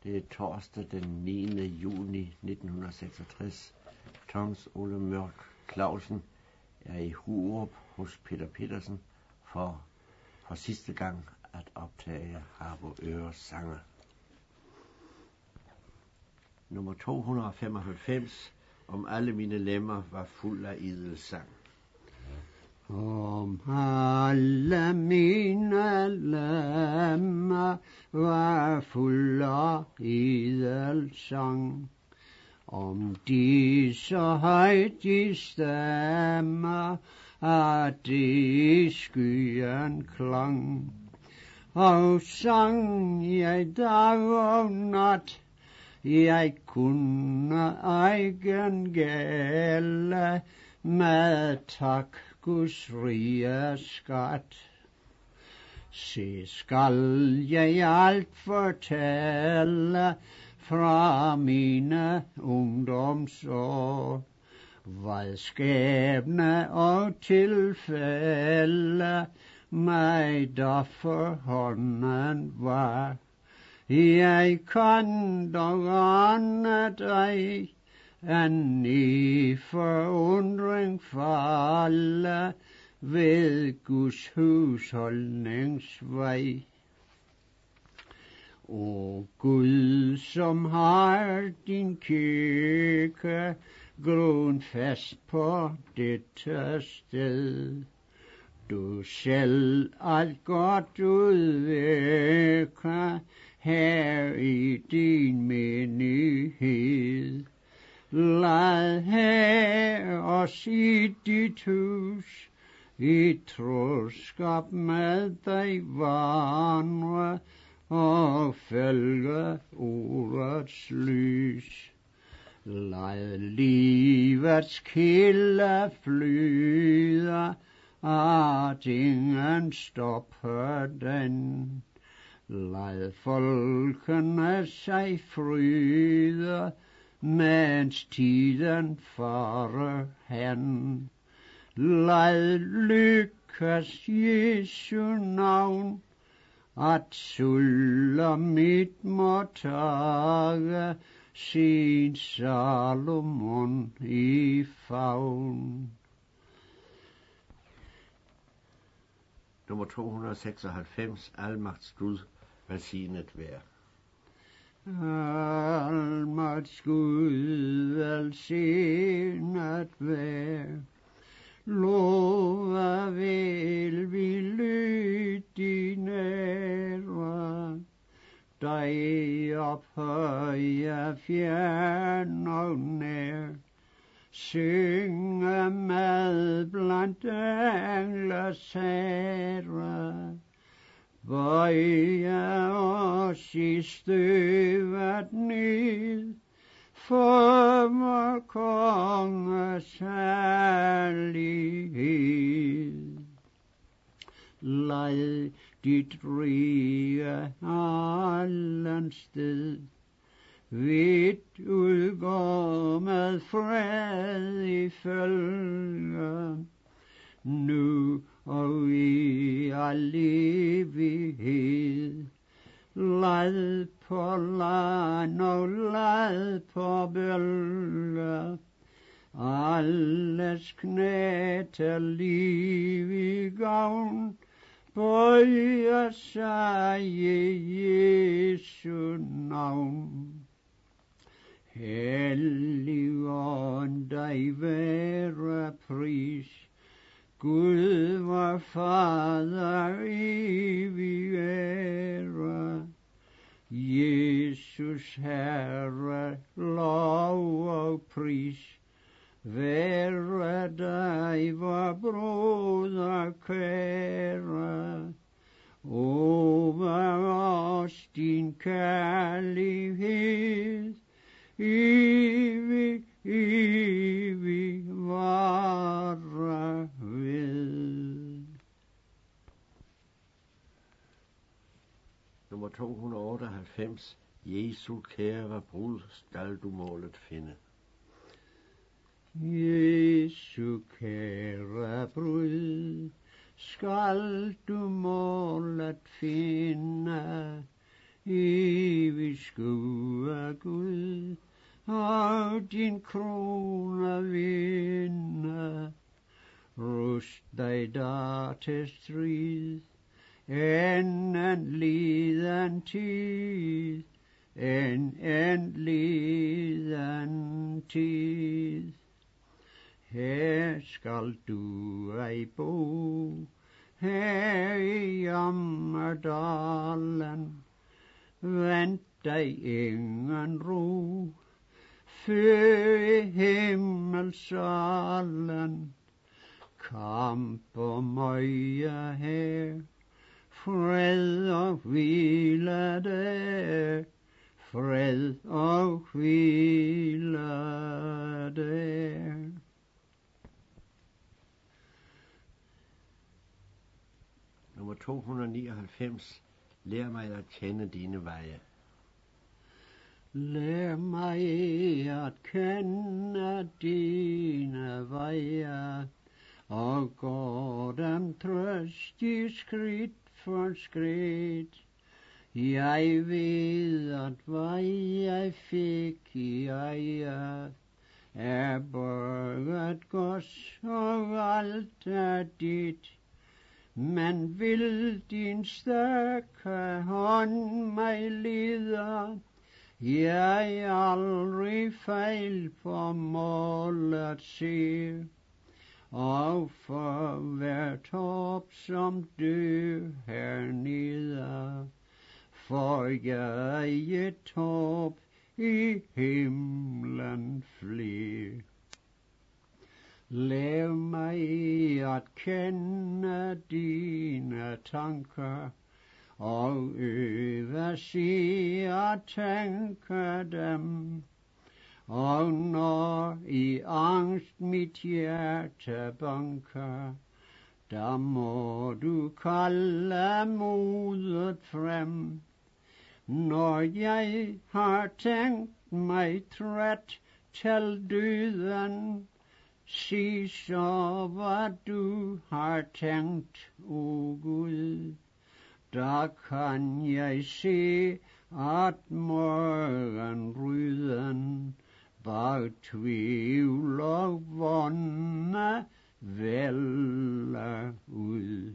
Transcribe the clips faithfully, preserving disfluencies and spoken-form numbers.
Det er torsdag den niende juni nitten seksogtres. Tons Ole Mørk Clausen er i Hurup hos Peter Petersen for for sidste gang at optage Harboøre sange. Nummer to hundrede og femoghalvfems, Om alle mine lemmer var fuld af idel sang. Om alle mine lemmer var fuld af idel sang, om de så højt de stemmer, at det i skyen klang. Og sang jeg dag og nat, jeg kunne egen gælde, med tak Guds rige skat. Se skal jeg alt fortælle fra mine ungdomsår, hvad skæbne og tilfælde mig der for hånden var. Jeg kan dog andet ej, end i forundring falde ved Guds husholdningsvej. O Gud, som har din kirke grundfast på dette sted, du selv alt godt udvirker her i din menighed. Lad her os i dit hus i troskab med dig vandre og følge ordets lys. Lad livets kilde flyde, at ingen stopper den. Lad folkene sig fryde, mens tiden farer hen. Lad lykkes Jesu navn, at Sulamit må tage sin Salomon i favn. Nummer to hundrede og seksoghalvfems, Almagts Gud, velsignet vær. Almagts Gud, velsignet vær. Love vil vi lyde din ære, dig ophøje fjern og nær. Synge med blandt engles herre, bøje os i støvet ned, for vor konges herlighed. Lad dit rige allen sted, vidt udgå med fred i følge, nu og i al evighed. Lad på land og lad på bølge, alles knæ til liv i gavn, bøje sig i Jesu navn. Hellig ånd, dig være pris, Gud vor Fader evig ære. Jesus Herre, lov og pris, være dig vor broder kære. Over os din kærlighed, evig, evig vare ved. Nummer to hundrede og otteoghalvfems, Jesu kære brud, skal du målet finde. Jesu kære brud, skal du målet finde, evig dig skue Gud, og din krone vinde. Rust dig da til strid, en liden tid, en liden tid. Her skal du ej bo, her i jammerdalen, vent dig ingen ro, før i himmelsalen. Kamp og møje her, fred og hvile der, fred og hvile der. Nummer to hundrede nioghalvfems. Lær mig at kende dine veje. Lær mig at kende dine veje, og gå dem trøstig skridt for skridt. Jeg ved, at hvad jeg fik i eje, er borget gods, og alt er dit. Men vil din stærke hånd mig lede, jeg aldrig fejl på målet se. Og for hver top som dø hernede, får jeg et top i himlen flere. Lær mig at kende dine tanker, og øve sig at tænke dem. Og når i angst mit hjerte banker, der må du kalde modet frem. Når jeg har tænkt mig træt til døden, sig så, hvad du har tænkt, o Gud. Der kan jeg se, at morgenryden bag tvivl og vonde vælger ud.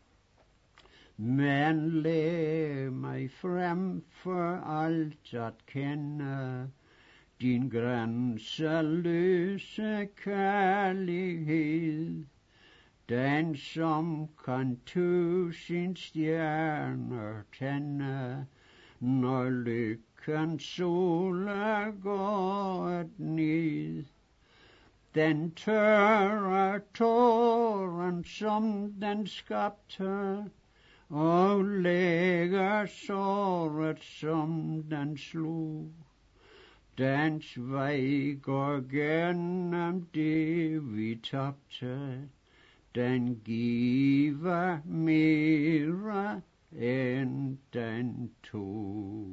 Men lad mig frem for alt at kende din grænseløse kærlighed, den som kan tusind stjerner tænde, når lykkens sol er gået ned. Den tørre tåren, som den skabte, og lægger såret, som den slog. Dens vej går gennem det, vi tabte. Den giver mere end den tog.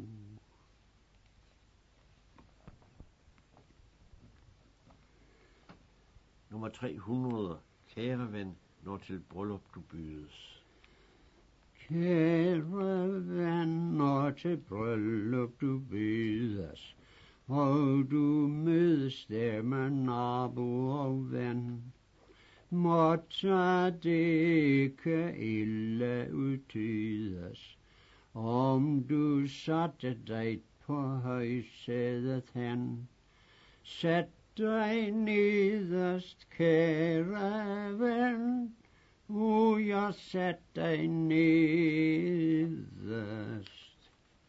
Nummer tre hundrede. Kære ven, når til bryllup du bydes. Kære ven, når til bryllup du bydes, og du mødes der med nabo og ven, måtte det ikke ille udtydes, om du satte dig på højsædet hen. Sæt dig nederst, kære ven, o, jeg sæt dig nederst.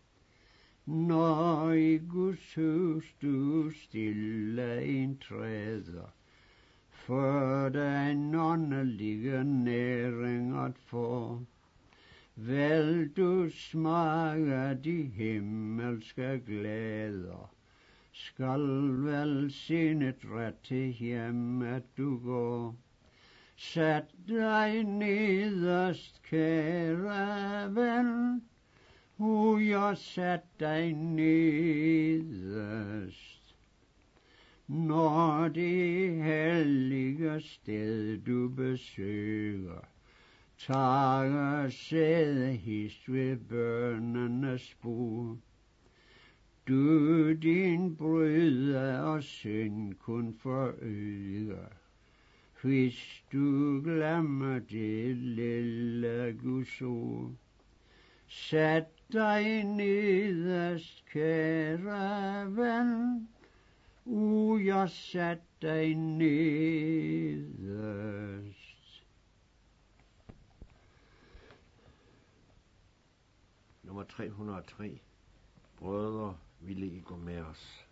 Når i Guds hus du stille indtræder, for den åndelige næring at få, vel du smager de himmelske glæder, skal velsignet ret til hjemmet du går. Sæt dig nederst, kære ven, o, jeg sæt dig nederst. Når det hellige sted du besøger, tager sæde hist ved bønnenes bord, du din bryde og synd kun forøger. Hvis du glemmer det lille Guds ord, sæt dig nederst, kære ven, u, jeg sæt dig nederst. Nummer tre hundrede og tre. Brødre, ville I gå med os?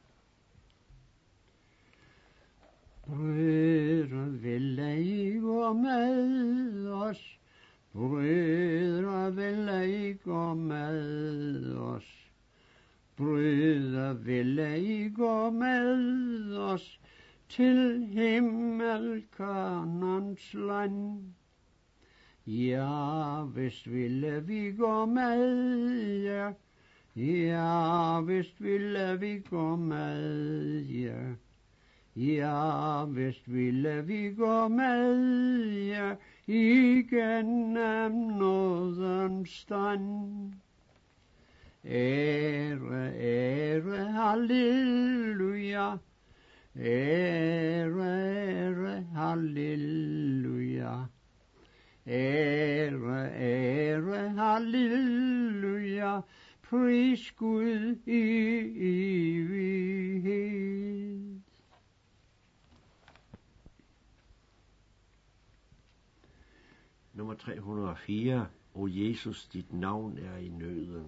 Brødre, ville I gå med os? Brødre, ville I gå med os? Brødre, ville I gå med os til himmel, Kanans land? Ja, vist ville vi gå med jer. Ja, vist ville vi gå med jer. Ja, vist ville vi gå med jer igennem nådens stand. Ære, ære, halleluja. Ære, ære, halleluja. Ære, ære, halleluja. Pris Gud i evighed. Nummer tre hundrede og fire. O Jesus, dit navn er i nøden.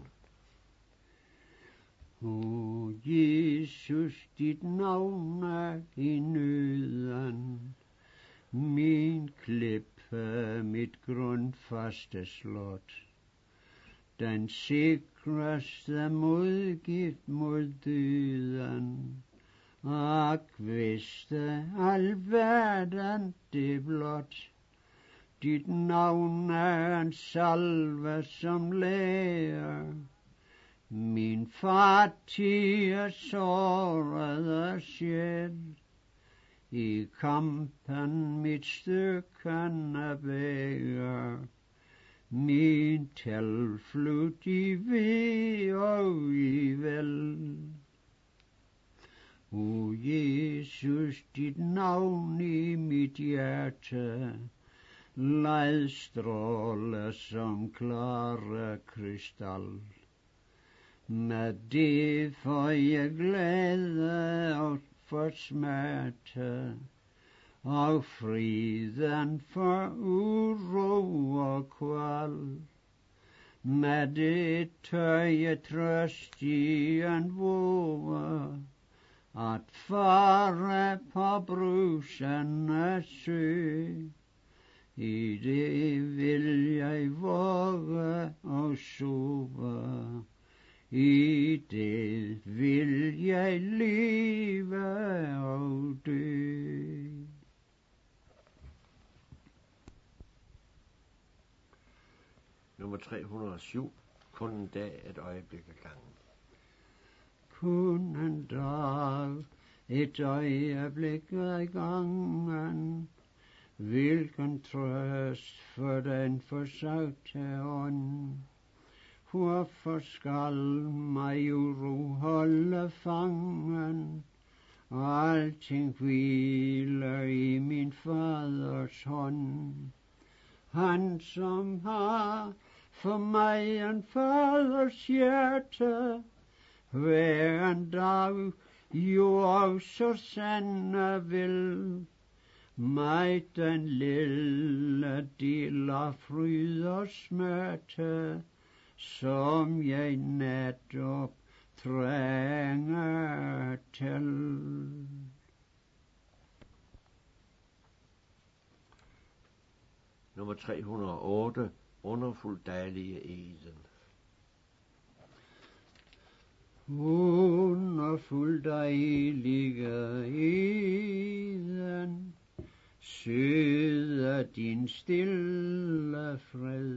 O Jesus, dit navn er i nøden. Min klippe, mit grundfaste slot. Den sikreste modgift mod døden. Ak, vidste al verden det blot. Dit navn er en salve som læger. Min fattige sårede sjæl. I kampen mit stykkende bæger. Min tilflugt i ved og i vel. O Jesus, dit navn i mit hjerte, lad stråle som klare krystal. Med det får jeg glæde og for smerte, og friden for uro og kval. Med det tør jeg trøst i en våge, at fare på brusende sø. I det vil jeg våge og sove, i det vil jeg leve og dø. Nummer tre hundrede og syv. Kun en dag, et øjeblik ad gangen. Kun en dag, et øjeblik ad gangen. Hvilken trøst for den forsagte ånd. Hvorfor skal mig uro holde fangen? Alting hviler i min faders hånd. Han som har for mig en faders hjerte, hver en dag jo også sande vil mig den lille del af fryd og smerte, som jeg netop trænger til. Nummer tre hundrede og otte. Underfuld dejlige eden. Underfuld dejlige eden, søde din stille fred.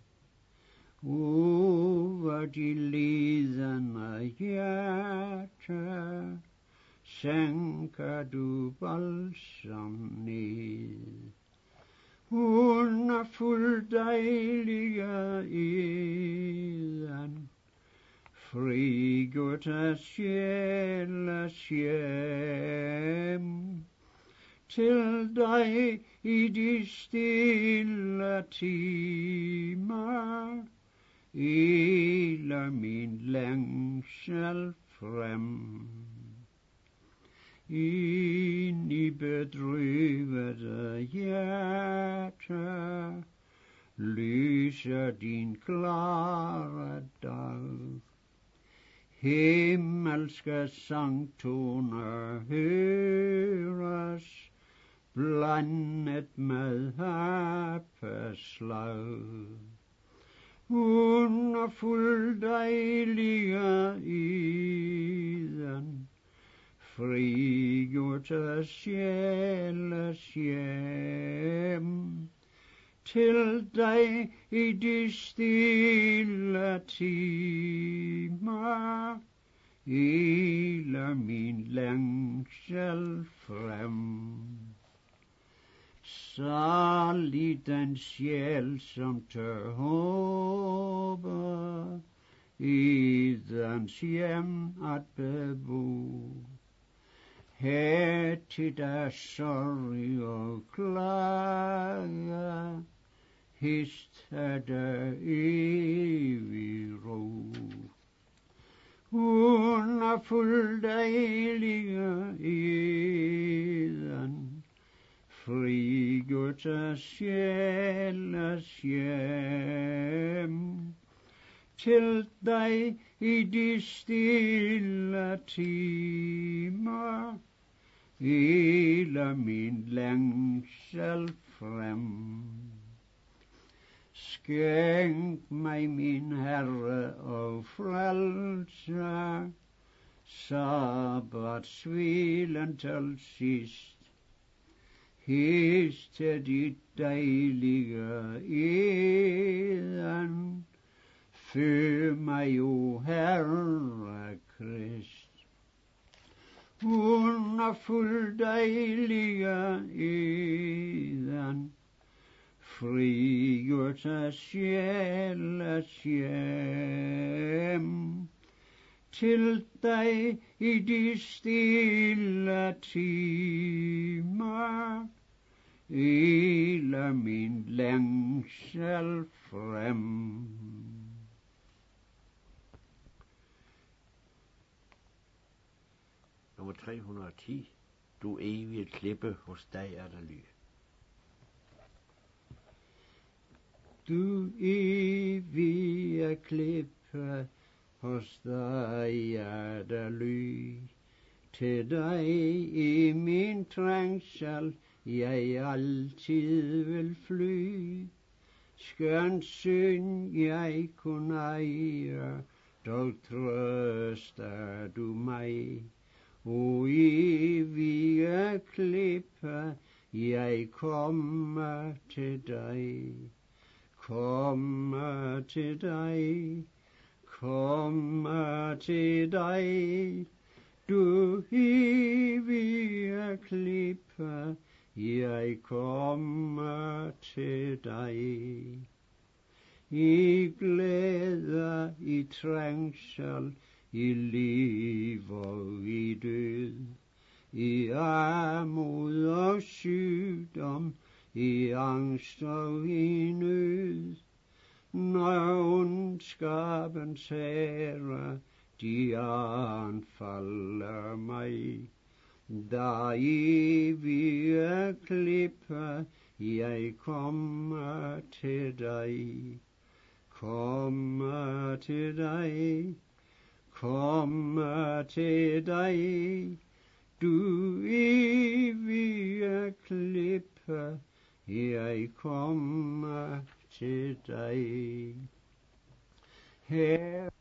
Over de lidende hjerte, sænker du balsam ned. Underfuld dejlige eden, frigjort af sjæles hjem, til dig i de stille timer, iler min længsel frem. Ind i bedrøvede hjerte lyser din klare dag. Himmelske sangtoner høres, blandet med harpeslag. Underfuld dejlige iden, frigjort af sjæles hjem, til dig i de stille timer, iler min længsel frem. Salig den sjæl, som tør håbe, i dens hjem at bebo. Her til der sorg og klage, hist er der evig ro. Underfuld dejlige eden, frigjort af sjæles hjem, til dig i de stille timer, iler min længsel frem. Skænk mig, min Herre og frelser, sabbatshvilen til sidst. Hist til dit dejlige eden, før mig, o Herre Krist. Underfuld dejlige eden, frigjort af sjæles hjem, til dig i de stille timer, iler min længsel frem. Nummer tre hundrede og ti. Du evige klippe, hos dig er der ly. Du evige klippe, hos dig er der ly. Til dig i min trængsel, jeg altid vil fly. Skøn synd jeg kun ejer, dog trøster du mig. O evige klippe, jeg kommer til dig, kommer til dig, kommer til dig. Du evige klippe, jeg kommer til dig. I glæde, i trængsel, i liv og i død, i armod og sygdom, i angst og i nød. Når ondskabens herre, de anfalder mig, der evige klippe, jeg kommer til dig, kommer til dig, kommer til dig. Du evige klippe, jeg kommer til dig. Her,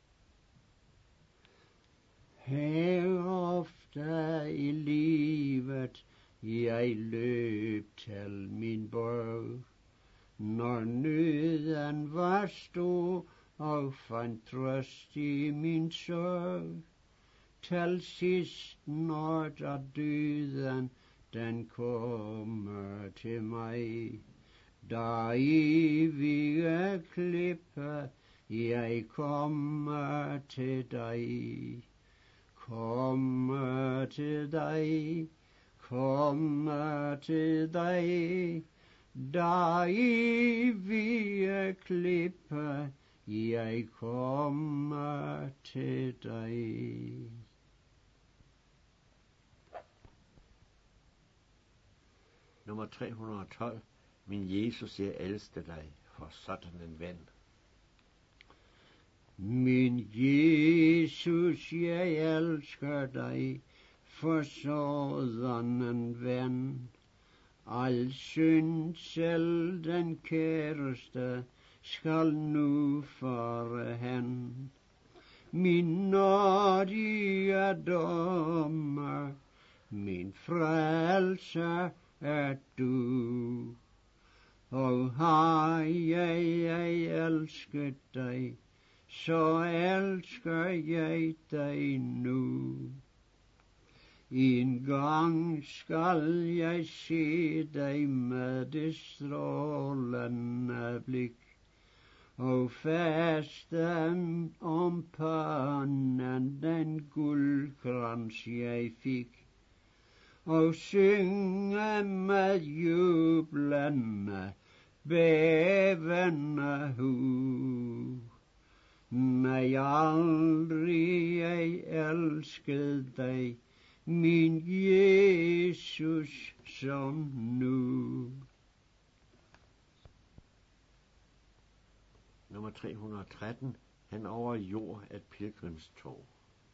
her ofte i livet, jeg løb til min borg, når nøden var stor og fandt trøst i min sorg. Til sidst, når der døden, den kommer til mig, der evige klippe, jeg kommer til dig, kommer til dig, kommer til dig, der evige klippe, jeg kommer til dig. Nummer tre hundrede og tolv. Min Jesus, jeg elsker dig, for sådan en ven. Min Jesus, jeg elsker dig, for sådan en ven. Al synd selv den kæreste skal nu fare hen. Min nådige dommer, min frelser er du. Og har jeg, jeg elsket dig, så elsker jeg dig nu. En gang skal jeg se dig med det strålende blik, og faste om panden den guldkrans jeg fik, og synge med jublende, bævende hu. Nej, aldrig jeg elskede dig, min Jesus, som nu. Nummer tre hundrede og tretten. Han over jord et pilgrimstog.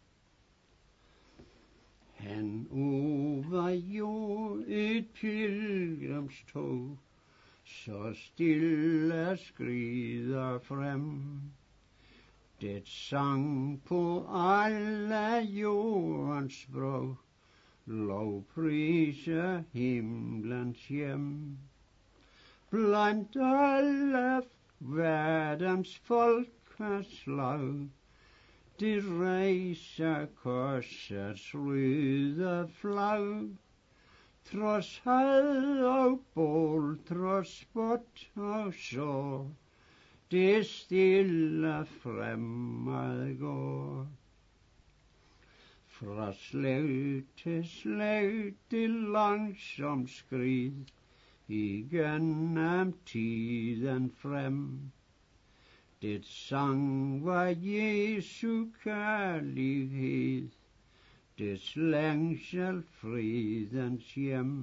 Han over jord et pilgrimstog, så stille skrider frem. Det sang på alle jordens sprog, lovpriser himlens hjem. Blandt alle verdens folkeslag, de rejser korsets røde flag. Trods had og bål, trods spot og sår, det stille fremad går. Fra slag til slag, det langsomt skrid, igennem tiden frem. Det sang var Jesu kærlighed, dets længsel fridens hjem.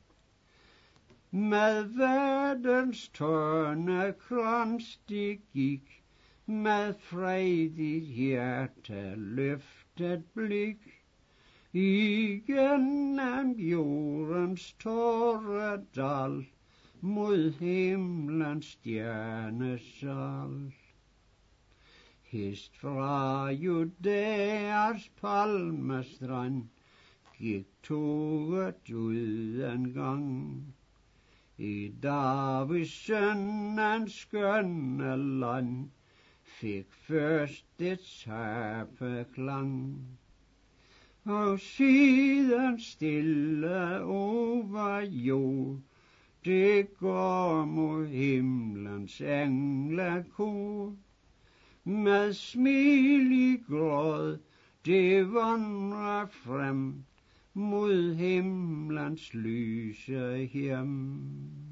Med verdens tårnekrans de gik, med frejdigt hjerte løftet blik, igennem jordens tåre dal, mod himlens stjernesal. Hist fra Judæas palmestrand gik toget ud en gang, i Davids sønnens skønne land fik først dets harpeklang. Og siden stille over jord, det går mod himlens englekor. Med smil i gråd, det vandrer frem mod himlens lyse hjem.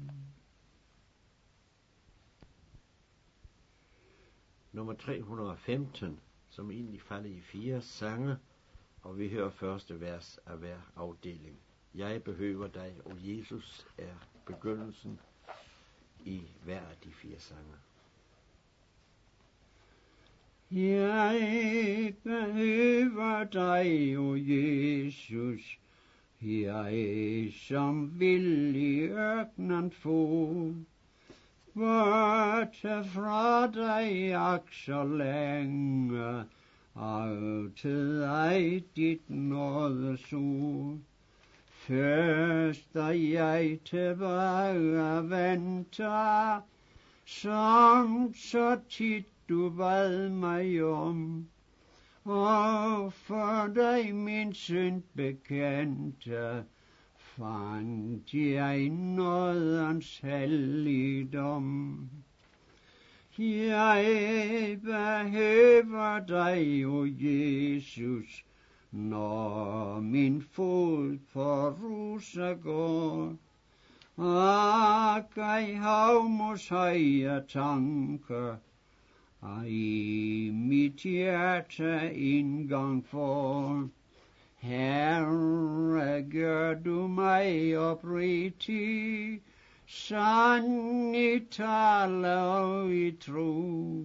Nummer tre hundrede og femten, som egentlig falder i fire sange, og vi hører første vers af hver afdeling. Jeg behøver dig, og Jesus er begyndelsen i hver af de fire sange. Jeg behøver dig, o Jesus, jeg som vil i ørkenen få, borte fra dig ak så længe, og til dig dit nådesord. Først da jeg tilbage venter, som så tit du bad mig om, og for dig min synd bekendte, fandt jeg nådens helligdom. Jeg behøver dig, o Jesus, når min fod på ruser går. Og ej havmos høje tanker, og i mit hjerte indgang får. Herre, gør du mig oprigtig, sand i tale og i tro.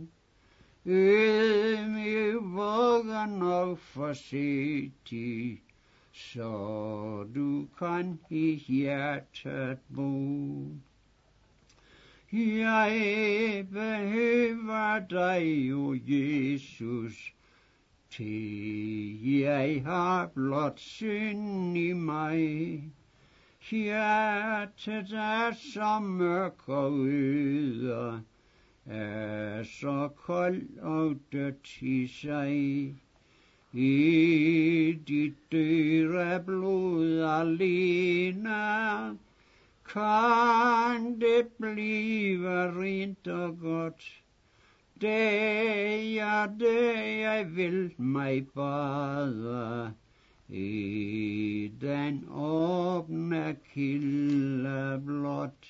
Ydmyg, vågen og forsigtig, så du kan i hjertet bo. Jeg behøver dig, o Jesus, til jeg har blot synd i mig. Hjertet er så mørk og øde, er så kold og dødt i sig. I dit dyre blod alene kan det blive rent og godt. Det er det, jeg vil mig bade i den åbne kilde blot.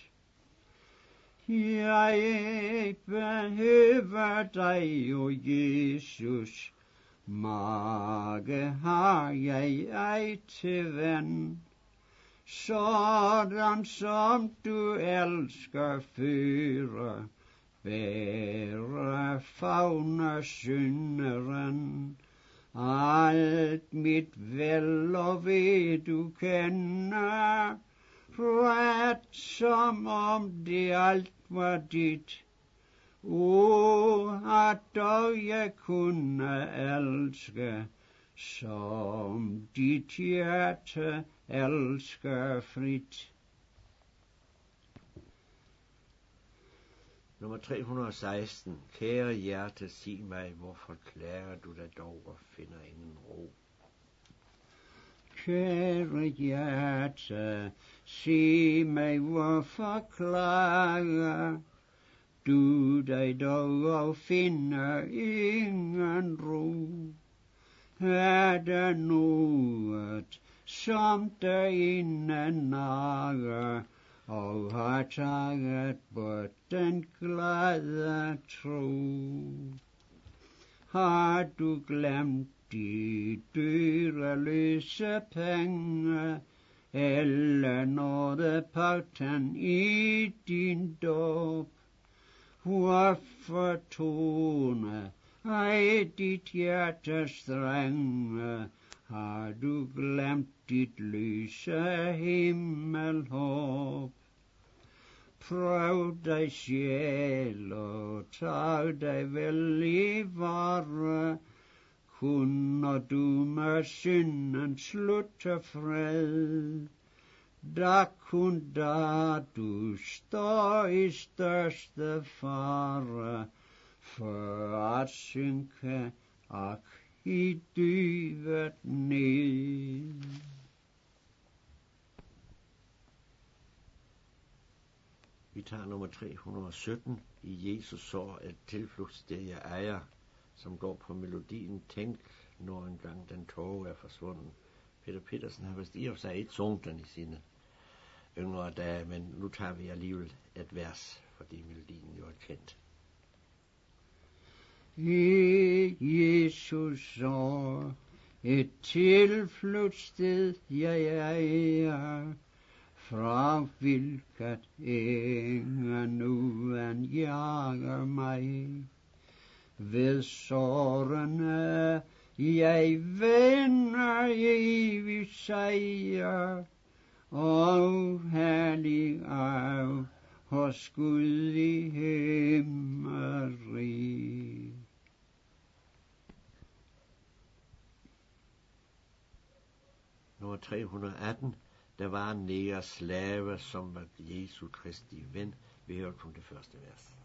Jeg behøver dig, o Jesus, mage har jeg ej til ven. Sådan som du elsker føre, bære favner synderen. Alt mit vel og ved du kender, ret som om det alt var dit. O, at dog jeg kunne elske, som dit hjerte elsker frit. Nummer tre hundrede og seksten. Kære hjerte, sig mig, hvorfor klager du dig dog og finder ingen ro? Kære hjerte, sig mig, hvorfor klager du dig dog og finder ingen ro? Er der noget, som derinde nager, og har taget bort den glade tro? Har du glemt de dyreløse penge, eller nådepagten i din dåb? Hvorfor tone ej dit hjertes strenge? Har du glemt dit lyse himmelhåb? Prøv dig sjæl og tag dig vel i vare, kun når du med synden slutter fred. Da kun da du står i største fare, for at synke ak i dyvet ned. Vi tager nummer tre hundrede og sytten. I Jesus sår et tilflugtssted jeg ejer, som går på melodien Tænk, når engang den tåge er forsvunden. Peter Petersen har vist i og for sig ikke sunget den i sine yngre dage, men nu tager vi alligevel et vers, fordi melodien jo er kendt. I Jesus sår et tilflugtssted jeg ejer, fra hvilket ingen uden jager mig. Ved sårene jeg vender evig sejr, og herlig arv hos Gud i himmelrig. Nummer tre hundrede og atten. Der var en neger slave, som var Jesu Kristi ven. Vi hører kun det første vers.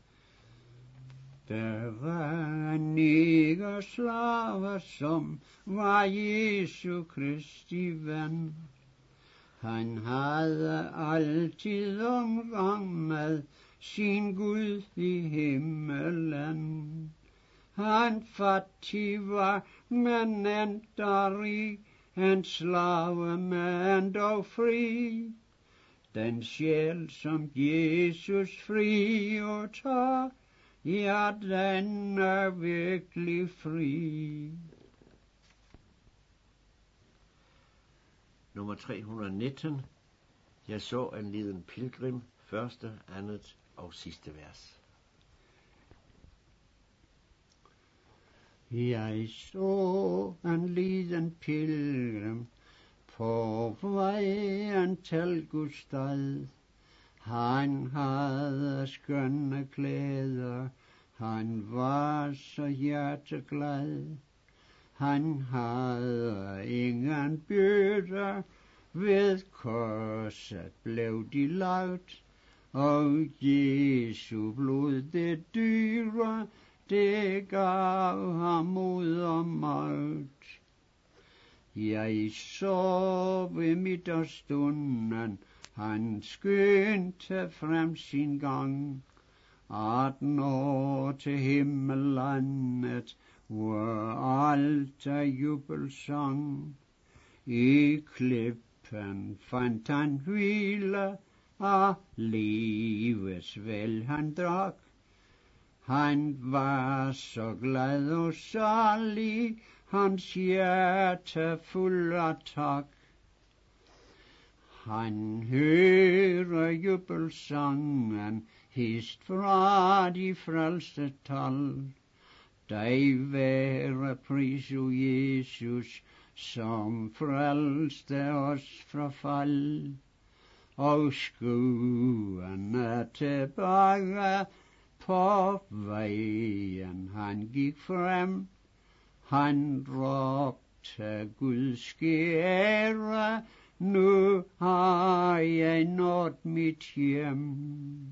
Der var en neger slave, som var Jesu Kristi ven. Han havde altid omgang med sin Gud i himmelen. Han fattig var, men endda rig, en slave, men dog fri. Den sjæl, som Jesus frigjorde tager, ja, den er virkelig fri. Nummer tre hundrede nitten. Jeg så en liden pilgrim, første, andet og sidste vers. Jeg så en liden pilgrim på vejen til Guds stad. Han havde skønne klæder, han var så hjerteglad. Han havde ingen byrder, ved korset blev de lagt, og Jesu blod det dyre, det gav ham mod og magt. Jeg så ved middagsstunden, han skyndte frem sin gang, at nå til himmellandet, hvor alt er jubelsang. I klippen fandt han hvile, af livets vel han drak. Han var så glad og salig, hans hjerte fuld af tak. Han hører jubelsangen, hist fra de frelste tal. Dig være pris, o Jesus, som frelste os fra fald. Og skuende tilbage på vejen han gik frem, han råbte Guds ære, nu har jeg nået mit hjem.